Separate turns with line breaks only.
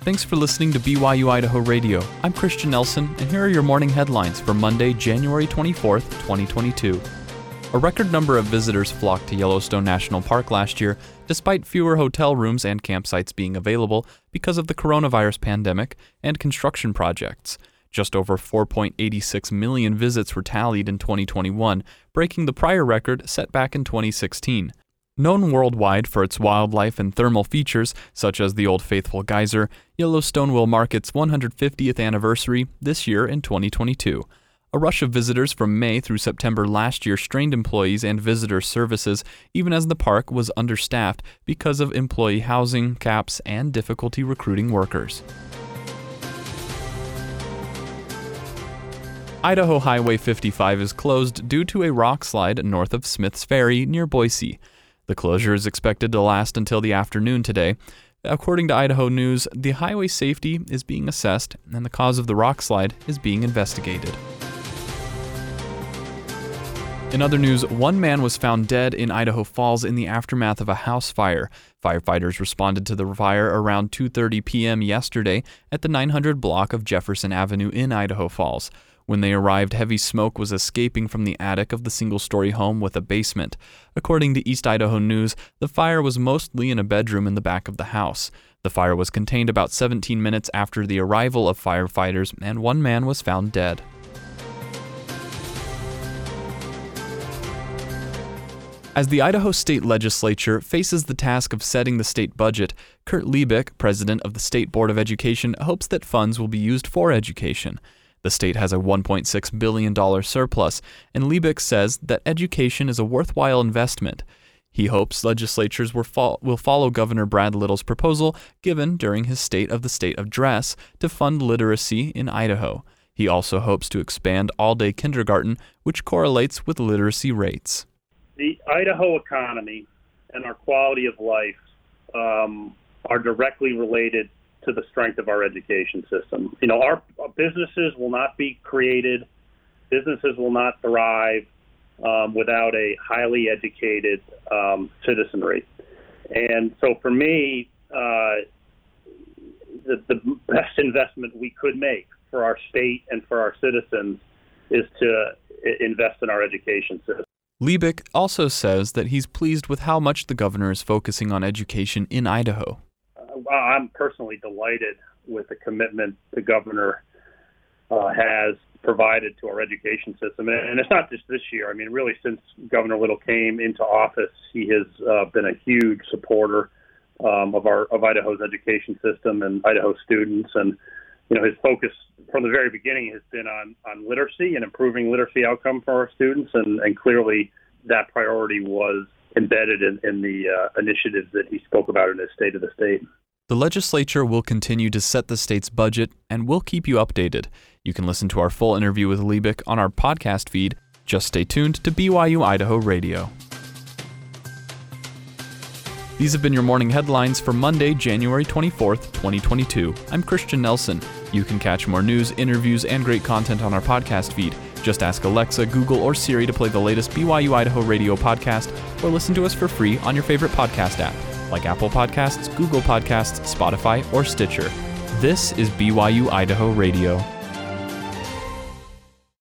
Thanks for listening to BYU Idaho Radio. I'm Christian Nelson, and here are your morning headlines for Monday, January 24th, 2022. A record number of visitors flocked to Yellowstone National Park last year, despite fewer hotel rooms and campsites being available because of the coronavirus pandemic and construction projects. Just over 4.86 million visits were tallied in 2021, breaking the prior record set back in 2016. Known worldwide for its wildlife and thermal features, such as the Old Faithful Geyser, Yellowstone will mark its 150th anniversary this year in 2022. A rush of visitors from May through September last year strained employees and visitor services, even as the park was understaffed because of employee housing caps and difficulty recruiting workers. Idaho Highway 55 is closed due to a rock slide north of Smith's Ferry near Boise. The closure is expected to last until the afternoon today. According to Idaho News, the highway safety is being assessed and the cause of the rock slide is being investigated. In other news, one man was found dead in Idaho Falls in the aftermath of a house fire. Firefighters responded to the fire around 2:30 p.m. yesterday at the 900 block of Jefferson Avenue in Idaho Falls. When they arrived, heavy smoke was escaping from the attic of the single-story home with a basement. According to East Idaho News, the fire was mostly in a bedroom in the back of the house. The fire was contained about 17 minutes after the arrival of firefighters, and one man was found dead. As the Idaho State Legislature faces the task of setting the state budget, Kurt Liebich, president of the State Board of Education, hopes that funds will be used for education. The state has a $1.6 billion surplus, and Liebich says that education is a worthwhile investment. He hopes legislatures will follow Governor Brad Little's proposal given during his State of the State address to fund literacy in Idaho. He also hopes to expand all-day kindergarten, which correlates with literacy rates.
The Idaho economy and our quality of life are directly related to the strength of our education system. You know, our businesses will not be created, businesses will not thrive without a highly educated citizenry. And so for me, the best investment we could make for our state and for our citizens is to invest in our education system.
Liebich also says that he's pleased with how much the governor is focusing on education in Idaho.
I'm personally delighted with the commitment the governor has provided to our education system. And it's not just this year. I mean, really, since Governor Little came into office, he has been a huge supporter of Idaho's education system and Idaho students. And, you know, his focus from the very beginning has been on literacy and improving literacy outcome for our students. And clearly that priority was embedded in the initiatives that he spoke about in his State of the State.
The legislature will continue to set the state's budget, and we'll keep you updated. You can listen to our full interview with Liebich on our podcast feed. Just stay tuned to BYU Idaho Radio. These have been your morning headlines for Monday, January 24th, 2022. I'm Christian Nelson. You can catch more news, interviews, and great content on our podcast feed. Just ask Alexa, Google, or Siri to play the latest BYU Idaho Radio podcast, or listen to us for free on your favorite podcast app, like Apple Podcasts, Google Podcasts, Spotify, or Stitcher. This is BYU Idaho Radio.